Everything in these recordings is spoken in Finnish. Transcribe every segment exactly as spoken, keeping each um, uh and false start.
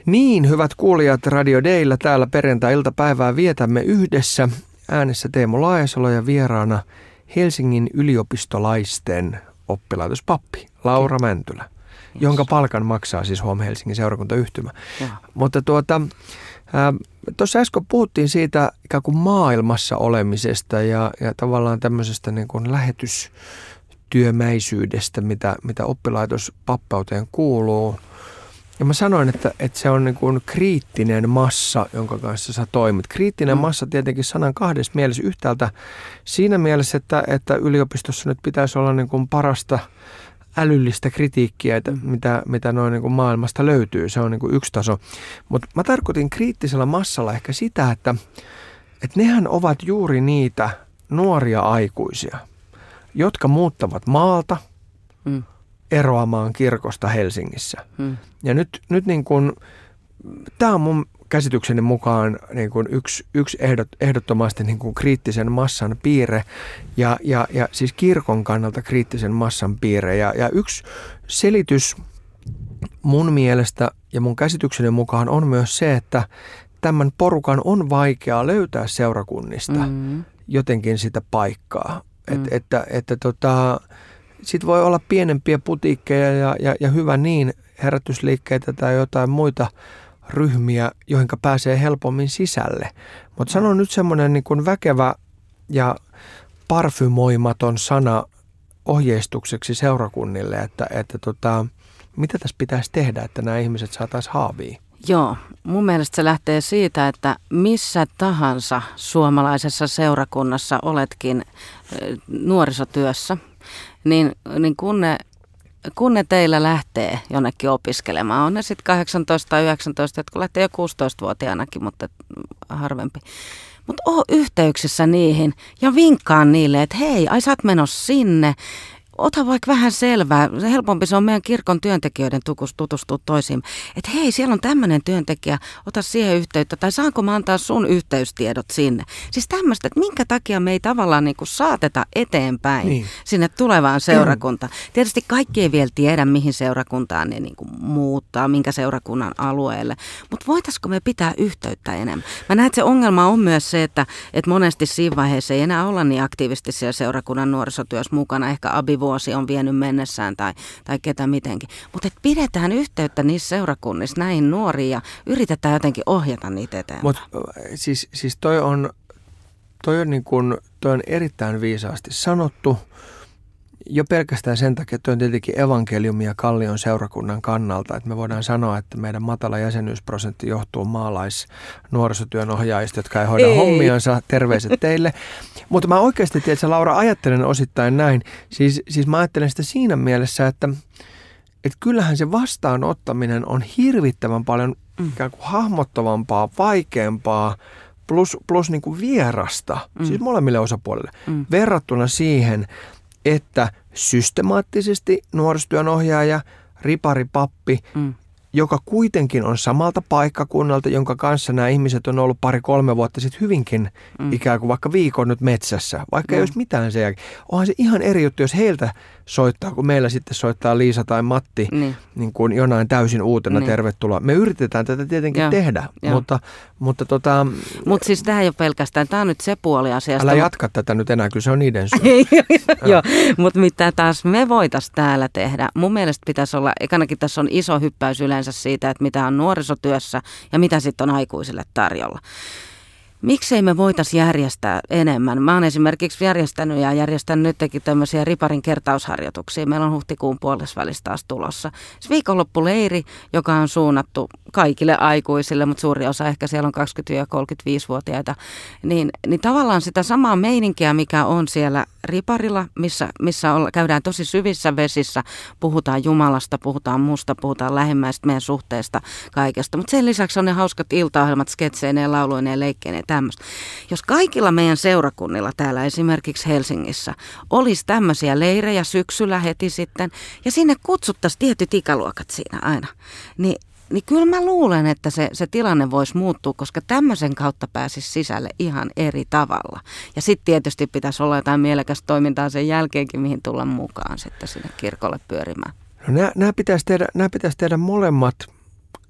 Niin, hyvät kuulijat, Radio Daylla täällä perjantai-iltapäivää vietämme yhdessä. Äänessä Teemu Laajasalo ja vieraana Helsingin yliopistolaisten oppilaitospappi Laura Kiitos. Mäntylä, yes. jonka palkan maksaa siis huom Helsingin seurakuntayhtymä. Ja. Mutta tuota, tuossa äsken puhuttiin siitä ikään kuin maailmassa olemisesta ja, ja tavallaan tämmöisestä niin kuin lähetystyömäisyydestä, mitä, mitä oppilaitospappauteen kuuluu. Ja mä sanoin, että, että se on niin kuin kriittinen massa, jonka kanssa sä toimit. Kriittinen mm. massa tietenkin sanan kahdessa mielessä. Yhtäältä siinä mielessä, että, että yliopistossa nyt pitäisi olla niin kuin parasta älyllistä kritiikkiä, mm. mitä, mitä noin niin kuin maailmasta löytyy. Se on niin kuin yksi taso. Mutta mä tarkoitin kriittisellä massalla ehkä sitä, että, että nehän ovat juuri niitä nuoria aikuisia, jotka muuttavat maalta, mm. eroamaan kirkosta Helsingissä. Hmm. Ja nyt, nyt niin kuin, tämä on mun käsitykseni mukaan niin kuin yksi, yksi ehdot, ehdottomasti niin kuin kriittisen massan piirre ja, ja, ja siis kirkon kannalta kriittisen massan piirre. Ja, ja yksi selitys mun mielestä ja mun käsitykseni mukaan on myös se, että tämän porukan on vaikea löytää seurakunnista hmm. jotenkin sitä paikkaa. Hmm. Et, että, että tota... Sitten voi olla pienempiä putiikkeja ja, ja, ja hyvä niin, herätysliikkeitä tai jotain muita ryhmiä, joihin pääsee helpommin sisälle. Mutta sanon nyt semmoinen niin kuin väkevä ja parfymoimaton sana ohjeistukseksi seurakunnille, että, että tota, mitä tässä pitäisi tehdä, että nämä ihmiset saataisiin haaviin? Joo, mun mielestä se lähtee siitä, että missä tahansa suomalaisessa seurakunnassa oletkin nuorisotyössä, niin, niin kun, ne, kun ne teillä lähtee jonnekin opiskelemaan, on ne sitten kahdeksantoista tai yhdeksäntoista, jotka lähtee jo kuusitoistavuotiaanakin, mutta harvempi. Mutta oo yhteyksissä niihin ja vinkkaan niille, että hei, ai sä oot menossa sinne. Ota vaikka vähän selvää. Helpompi se on meidän kirkon työntekijöiden tutustua toisiin. Että hei, siellä on tämmöinen työntekijä, ota siihen yhteyttä. Tai saanko mä antaa sun yhteystiedot sinne? Siis tämmöistä, että minkä takia me ei tavallaan niin kuin saateta eteenpäin niin. sinne tulevaan seurakuntaan. Mm. Tietysti kaikki ei vielä tiedä, mihin seurakuntaan ne niin kuin muuttaa, minkä seurakunnan alueelle. Mutta voitaisiko me pitää yhteyttä enemmän? Mä näen, että se ongelma on myös se, että, että monesti siinä vaiheessa ei enää olla niin aktiivisesti siellä seurakunnan nuorisotyössä mukana. Ehkä abivuosi on vienyt mennessään tai, tai ketä mitenkin. Mutta pidetään yhteyttä niissä seurakunnissa näihin nuoriin ja yritetään jotenkin ohjata niitä eteenpäin. Mutta siis, siis toi on, toi on, niin kun, toi on erittäin viisaasti sanottu. Jo pelkästään sen takia, että on tietenkin evankeliumi ja Kallion seurakunnan kannalta, että me voidaan sanoa, että meidän matala jäsenyysprosentti johtuu maalais-nuorisotyön ohjaajista, jotka ei hoida ei. hommiansa. Terveiset teille. Mutta mä oikeasti, tiedätkö, Laura, ajattelen osittain näin. Siis, siis mä ajattelen sitä siinä mielessä, että, että kyllähän se vastaanottaminen on hirvittävän paljon mm. ikään kuin hahmottavampaa, vaikeampaa, plus, plus niin kuin vierasta, mm. siis molemmille osapuolille, mm. verrattuna siihen, että systemaattisesti nuorisotyön ohjaaja, riparipappi, mm. joka kuitenkin on samalta paikkakunnalta, jonka kanssa nämä ihmiset on ollut pari-kolme vuotta sitten hyvinkin mm. ikään kuin vaikka viikon nyt metsässä, vaikka mm. ei olisi mitään sen jälkeen. Onhan se ihan eri juttu, jos heiltä soittaa, kun meillä sitten soittaa Liisa tai Matti niin, niin kuin jonain täysin uutena niin. tervetuloa. Me yritetään tätä tietenkin ja, tehdä, ja. mutta... Mutta tota, Mut siis tämä ei ole pelkästään, tämä on nyt se puoli asiasta. Älä jatka tätä nyt enää, kyllä se on niiden syy. Joo, mutta mitä taas me voitaisiin täällä tehdä. Mun mielestä pitäisi olla, ekanakin tässä on iso hyppäys yleensä siitä, että mitä on nuorisotyössä ja mitä sitten on aikuisille tarjolla. Miksei me voitaisiin järjestää enemmän? Mä oon esimerkiksi järjestänyt ja järjestän nytkin tämmöisiä riparin kertausharjoituksia. Meillä on huhtikuun puolesvälissä taas tulossa. Se viikonloppuleiri, joka on suunnattu kaikille aikuisille, mutta suuri osa ehkä siellä on kaksikymmentä-kolmekymmentäviisivuotiaita, niin, niin tavallaan sitä samaa meininkiä, mikä on siellä riparilla, missä, missä olla, käydään tosi syvissä vesissä, puhutaan Jumalasta, puhutaan musta, puhutaan lähimmäistä, meidän suhteesta, kaikesta. Mutta sen lisäksi on ne hauskat iltaohjelmat, sketseineen, lauluineen, leikkeineen, tämmöistä. Jos kaikilla meidän seurakunnilla täällä esimerkiksi Helsingissä olisi tämmöisiä leirejä syksyllä heti sitten, ja sinne kutsuttaisiin tietyt ikäluokat siinä aina, niin Niin kyllä mä luulen, että se, se tilanne voisi muuttua, koska tämmöisen kautta pääsisi sisälle ihan eri tavalla. Ja sitten tietysti pitäisi olla jotain mielekästä toimintaa sen jälkeenkin, mihin tulla mukaan sitten sinne kirkolle pyörimään. No nämä, nämä, pitäisi tehdä, nämä pitäisi tehdä molemmat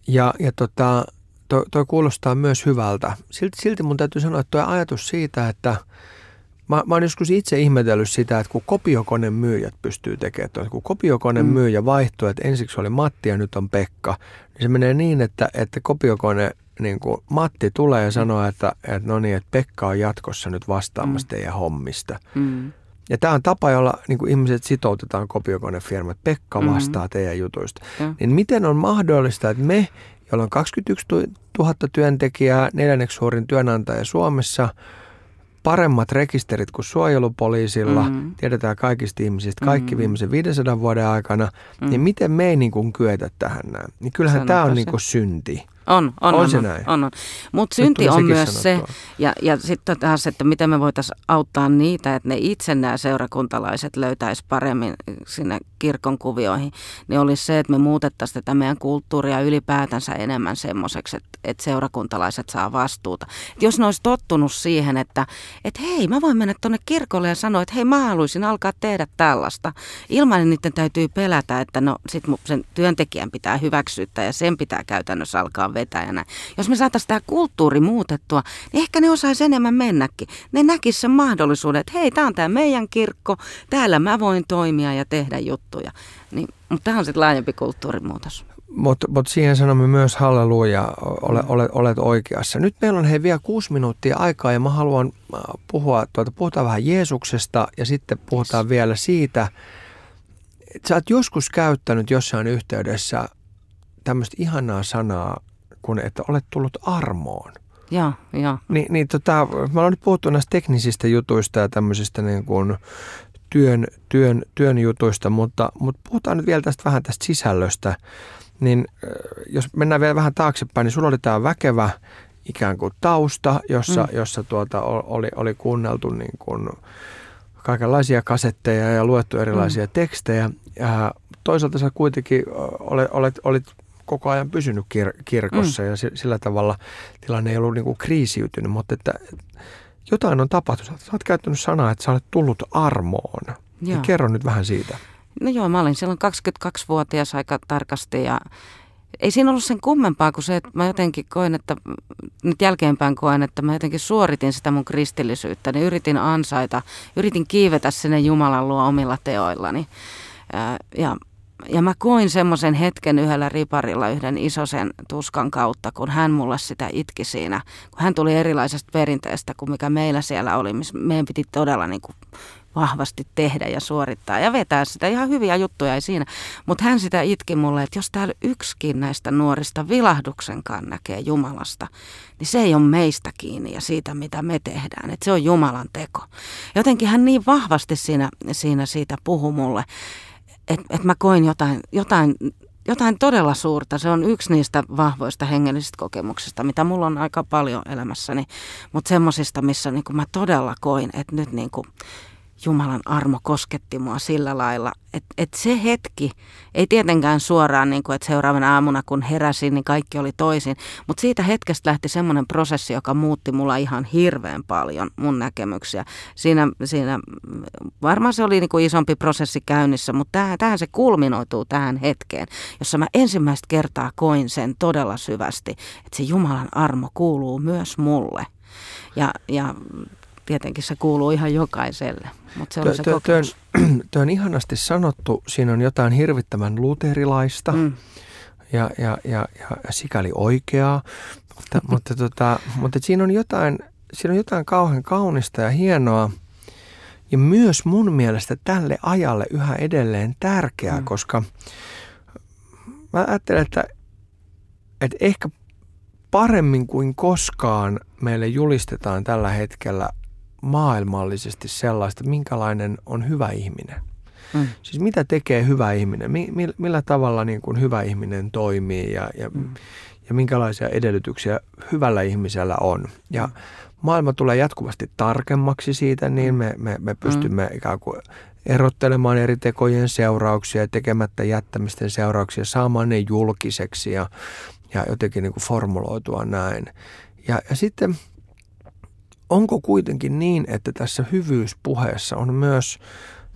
Ja, ja tota, toi, toi kuulostaa myös hyvältä. Silti, silti mun täytyy sanoa, että tuo ajatus siitä, että mä, mä oon joskus itse ihmetellyt sitä, että kun kopiokoneen myyjät pystyy tekemään tuon, kun kopiokoneen mm. myyjä vaihtuu, että ensiksi oli Matti ja nyt on Pekka, niin se menee niin, että, että kopiokone, niin kuin Matti tulee ja sanoo, että, että no niin, että Pekka on jatkossa nyt vastaamassa mm. teidän hommista. Mm. Ja tämä on tapa, jolla niin kuin ihmiset sitoutetaan kopiokonefirma, että Pekka vastaa mm. teidän jutuista. Mm. Niin miten on mahdollista, että me, jolla on kaksikymmentäyksituhatta työntekijää, neljänneksi suurin työnantaja Suomessa, paremmat rekisterit kuin suojelupoliisilla, mm. tiedetään kaikista ihmisistä kaikki mm. viimeisen viidensadan vuoden aikana, mm. niin miten me ei niin kuin kyetä tähän näin? Niin kyllähän tämä on niin kuin synti. On, on, on, on, se on, näin. on, on. Mutta synti on myös sanottua. se, ja, ja sitten taas, että miten me voitaisiin auttaa niitä, että ne itse nämä seurakuntalaiset löytäisi paremmin sinne kirkon kuvioihin, niin olisi se, että me muutettaisiin tätä meidän kulttuuria ylipäätänsä enemmän semmoiseksi, että, että seurakuntalaiset saa vastuuta. Et jos ne olisi tottunut siihen, että, että hei, mä voin mennä tuonne kirkolle ja sanoa, että hei, mä haluaisin alkaa tehdä tällaista. Ilman, että niiden täytyy pelätä, että no sit sen työntekijän pitää hyväksyttää ja sen pitää käytännössä alkaa vetäjänä. Jos me saataisiin tämä kulttuuri muutettua, niin ehkä ne osaisi enemmän mennäkin. Ne näkisivät sen mahdollisuuden, että hei, tämä on tämä meidän kirkko, täällä mä voin toimia ja tehdä juttuja. Niin, mutta tämä on sitten laajempi kulttuurimuutos. Mutta mut siihen sanomme myös halleluja, ole, ole, olet oikeassa. Nyt meillä on hei vielä kuusi minuuttia aikaa ja mä haluan puhua, tuota, puhutaan vähän Jeesuksesta ja sitten puhutaan yes. vielä siitä, että sä oot joskus käyttänyt jossain yhteydessä tämmöistä ihanaa sanaa, kun että olet tullut armoon. Joo, joo. Ni, niin tota, me ollaan nyt puhuttu näistä teknisistä jutuista ja tämmöisistä niin kuin työn, työn, työn jutuista, mutta, mutta puhutaan nyt vielä tästä vähän tästä sisällöstä. Niin jos mennään vielä vähän taaksepäin, niin sulla oli tämä väkevä ikään kuin tausta, jossa, mm. jossa tuota, oli, oli kuunneltu niin kuin kaikenlaisia kasetteja ja luettu erilaisia mm. tekstejä. Ja toisaalta sä kuitenkin olet, olet, olit koko ajan pysynyt kir- kirkossa mm. ja sillä tavalla tilanne ei ollut niin kuin kriisiytynyt, mutta että jotain on tapahtunut. Sä oot käyttänyt sanaa, että sä olet tullut armoon. Ja kerro nyt vähän siitä. No joo, mä olin silloin kaksikymmentäkaksivuotias aika tarkasti ja ei siinä ollut sen kummempaa kuin se, että mä jotenkin koin, että nyt jälkeenpäin koen, että mä jotenkin suoritin sitä mun kristillisyyttä. Niin yritin ansaita, yritin kiivetä sinne Jumalan luo omilla teoillani. Ja, ja Ja mä koin semmoisen hetken yhdellä riparilla yhden isosen tuskan kautta, kun hän mulle sitä itki siinä. Kun hän tuli erilaisesta perinteestä kuin mikä meillä siellä oli, missä meidän piti todella niin kuin vahvasti tehdä ja suorittaa ja vetää sitä. Ihan hyviä juttuja ei siinä. Mutta hän sitä itki mulle, että jos täällä yksikin näistä nuorista vilahduksenkaan näkee Jumalasta, niin se ei ole meistä kiinni ja siitä, mitä me tehdään. Että se on Jumalan teko. Jotenkin hän niin vahvasti siinä, siinä siitä puhui mulle. Että et mä koin jotain, jotain, jotain todella suurta. Se on yksi niistä vahvoista hengellisistä kokemuksista, mitä mulla on aika paljon elämässäni. Mutta semmoisista, missä niinku mä todella koin, että nyt niinku Jumalan armo kosketti mua sillä lailla, että et se hetki, ei tietenkään suoraan, niin kuin, että seuraavana aamuna kun heräsin, niin kaikki oli toisin, mutta siitä hetkestä lähti semmoinen prosessi, joka muutti mulla ihan hirveän paljon mun näkemyksiä. Siinä, siinä varmaan se oli niin kuin isompi prosessi käynnissä, mutta tähän, tähän se kulminoituu tähän hetkeen, jossa mä ensimmäistä kertaa koin sen todella syvästi, että se Jumalan armo kuuluu myös mulle. Ja, ja tietenkin se kuuluu ihan jokaiselle, mutta se oli se kokemus. Tuo on ihanasti sanottu. Siinä on jotain hirvittävän luterilaista mm. ja, ja, ja, ja sikäli oikeaa, mutta, mutta, tota, mutta siinä, on jotain, siinä on jotain kauhean kaunista ja hienoa ja myös mun mielestä tälle ajalle yhä edelleen tärkeää, mm. koska mä ajattelen, että, että ehkä paremmin kuin koskaan meille julistetaan tällä hetkellä maailmallisesti sellaista, minkälainen on hyvä ihminen. Mm. Siis mitä tekee hyvä ihminen, mi, mi, millä tavalla niin kuin hyvä ihminen toimii ja, ja, mm. ja minkälaisia edellytyksiä hyvällä ihmisellä on. Ja mm. maailma tulee jatkuvasti tarkemmaksi siitä, niin me, me, me pystymme mm. ikään kuin erottelemaan eri tekojen seurauksia ja tekemättä jättämisten seurauksia, saamaan ne julkiseksi ja, ja jotenkin niin kuin formuloitua näin. Ja, ja sitten onko kuitenkin niin, että tässä hyvyyspuheessa on myös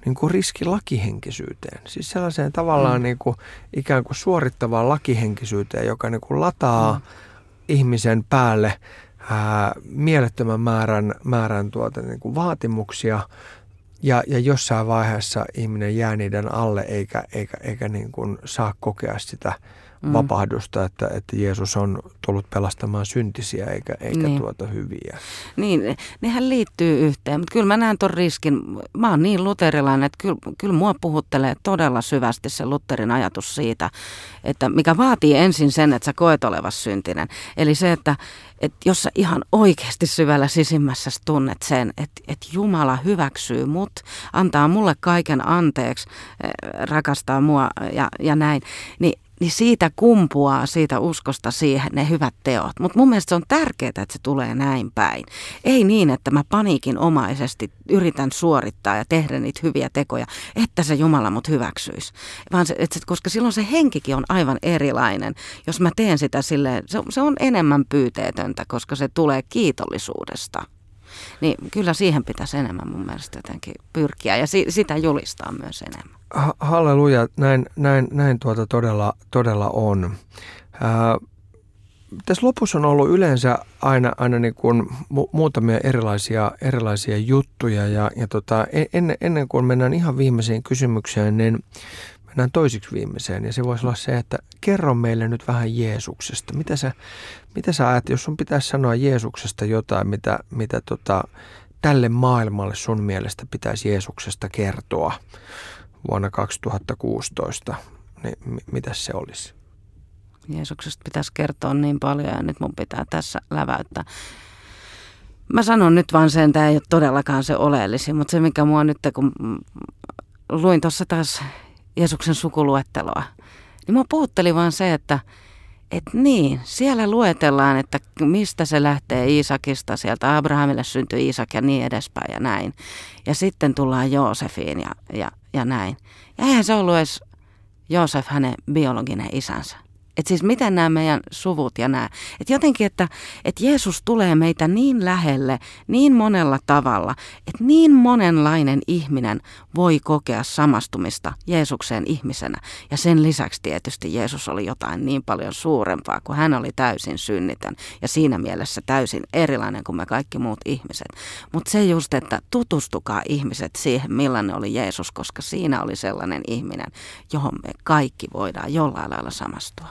niin kuin riski lakihenkisyyteen. Siis sellaiseen tavallaan mm. niin kuin ikään kuin suorittavaan lakihenkisyyteen, joka niin kuin lataa mm. ihmisen päälle ää, mielettömän määrän, määrän tuota, niin kuin vaatimuksia. Ja, ja jossain vaiheessa ihminen jää niiden alle eikä, eikä, eikä niin kuin saa kokea sitä mm. vapahdusta, että, että Jeesus on tullut pelastamaan syntisiä eikä, eikä niin. tuota hyviä. Niin, nehän liittyy yhteen, mutta kyllä mä näen ton riskin. Mä oon niin luterilainen, että kyllä, kyllä mua puhuttelee todella syvästi se Lutherin ajatus siitä, että mikä vaatii ensin sen, että sä koet olevas syntinen. Eli se, että että jos sä ihan oikeasti syvällä sisimmässä tunnet sen, että, että Jumala hyväksyy mut, antaa mulle kaiken anteeksi, rakastaa mua ja, ja näin, niin, niin siitä kumpuaa siitä uskosta siihen ne hyvät teot. Mutta mun mielestä se on tärkeää, että se tulee näin päin. Ei niin, että mä paniikinomaisesti yritän suorittaa ja tehdä niitä hyviä tekoja, että se Jumala mut hyväksyisi. Vaan se, että, koska silloin se henkikin on aivan erilainen. Jos mä teen sitä silleen, se, se on enemmän pyyteetöntä, koska se tulee kiitollisuudesta. Niin kyllä siihen pitäisi enemmän mun mielestä jotenkin pyrkiä ja si, sitä julistaa myös enemmän. Halleluja, näin, näin, näin tuota todella, todella on. Ää, tässä lopussa on ollut yleensä aina, aina niin kuin mu- muutamia erilaisia, erilaisia juttuja ja, ja tota, ennen, ennen kuin mennään ihan viimeiseen kysymykseen, niin mennään toisiksi viimeiseen ja se voisi olla se, että kerro meille nyt vähän Jeesuksesta. Mitä sä, mitä sä ajat, jos sun pitäisi sanoa Jeesuksesta jotain, mitä, mitä tota, tälle maailmalle sun mielestä pitäisi Jeesuksesta kertoa vuonna kaksituhattakuusitoista, niin m- mitäs se olisi? Jeesuksesta pitäisi kertoa niin paljon ja nyt mun pitää tässä läväyttää. Mä sanon nyt vaan sen, tämä ei ole todellakaan se oleellisin, mutta se mikä mua nyt, kun luin tuossa taas Jeesuksen sukuluetteloa, niin mua puhutteli vaan se, että et niin, siellä luetellaan, että mistä se lähtee Iisakista, sieltä Abrahamille syntyi Iisak ja niin edespäin ja näin. Ja sitten tullaan Joosefiin ja, ja, ja näin. Ja eihän se ollut edes Joosef hänen biologinen isänsä. Että siis miten nämä meidän suvut ja nämä. Että jotenkin, että, että Jeesus tulee meitä niin lähelle, niin monella tavalla, että niin monenlainen ihminen voi kokea samastumista Jeesukseen ihmisenä. Ja sen lisäksi tietysti Jeesus oli jotain niin paljon suurempaa, kun hän oli täysin synnitön ja siinä mielessä täysin erilainen kuin me kaikki muut ihmiset. Mutta se just, että tutustukaa ihmiset siihen, millainen oli Jeesus, koska siinä oli sellainen ihminen, johon me kaikki voidaan jollain lailla samastua.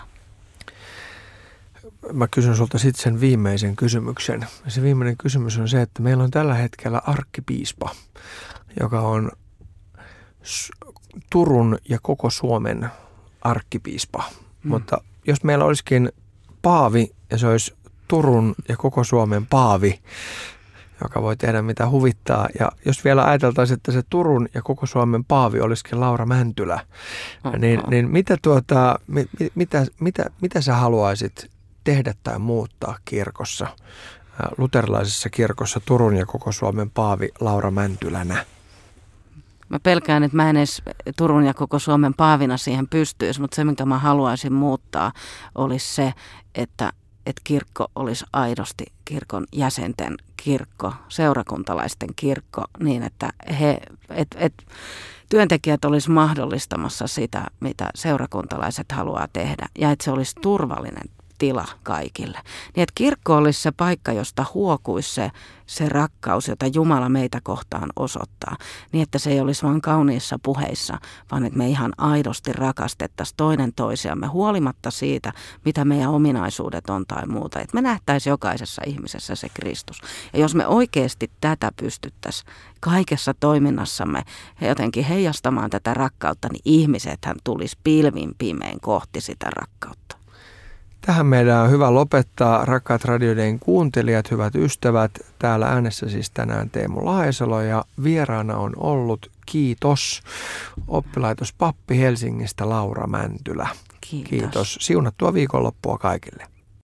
Mä kysyn sulta sitten sen viimeisen kysymyksen. Se viimeinen kysymys on se, että meillä on tällä hetkellä arkkipiispa, joka on Turun ja koko Suomen arkkipiispa. Mm. Mutta jos meillä olisikin paavi ja se olisi Turun ja koko Suomen paavi, joka voi tehdä mitä huvittaa. Ja jos vielä ajateltaisiin, että se Turun ja koko Suomen paavi olisikin Laura Mäntylä, uh-huh. niin, niin mitä, tuota, mit, mitä, mitä, mitä sä haluaisit tehdä tai muuttaa kirkossa, luterilaisessa kirkossa Turun ja koko Suomen paavi Laura Mäntylänä? Mä pelkään, että mä en edes Turun ja koko Suomen paavina siihen pystyisi, mutta se, minkä mä haluaisin muuttaa, olisi se, että, että kirkko olisi aidosti kirkon jäsenten kirkko, seurakuntalaisten kirkko, niin että he, et, et, työntekijät olisi mahdollistamassa sitä, mitä seurakuntalaiset haluaa tehdä, ja että se olisi turvallinen tila kaikille. Niin, että kirkko olisi se paikka, josta huokuisi se, se rakkaus, jota Jumala meitä kohtaan osoittaa. Niin, että se ei olisi vain kauniissa puheissa, vaan että me ihan aidosti rakastettaisiin toinen toisiamme huolimatta siitä, mitä meidän ominaisuudet on tai muuta. Että me nähtäisiin jokaisessa ihmisessä se Kristus. Ja jos me oikeasti tätä pystyttäisiin kaikessa toiminnassamme jotenkin heijastamaan tätä rakkautta, niin ihmisethän tulisi pilvin pimein kohti sitä rakkautta. Tähän meidän on hyvä lopettaa, rakkaat radioiden kuuntelijat, hyvät ystävät. Täällä äänessä siis tänään Teemu Laesalo ja vieraana on ollut, kiitos, oppilaitospappi Helsingistä Laura Mäntylä. Kiitos. Kiitos. Siunattua viikonloppua kaikille.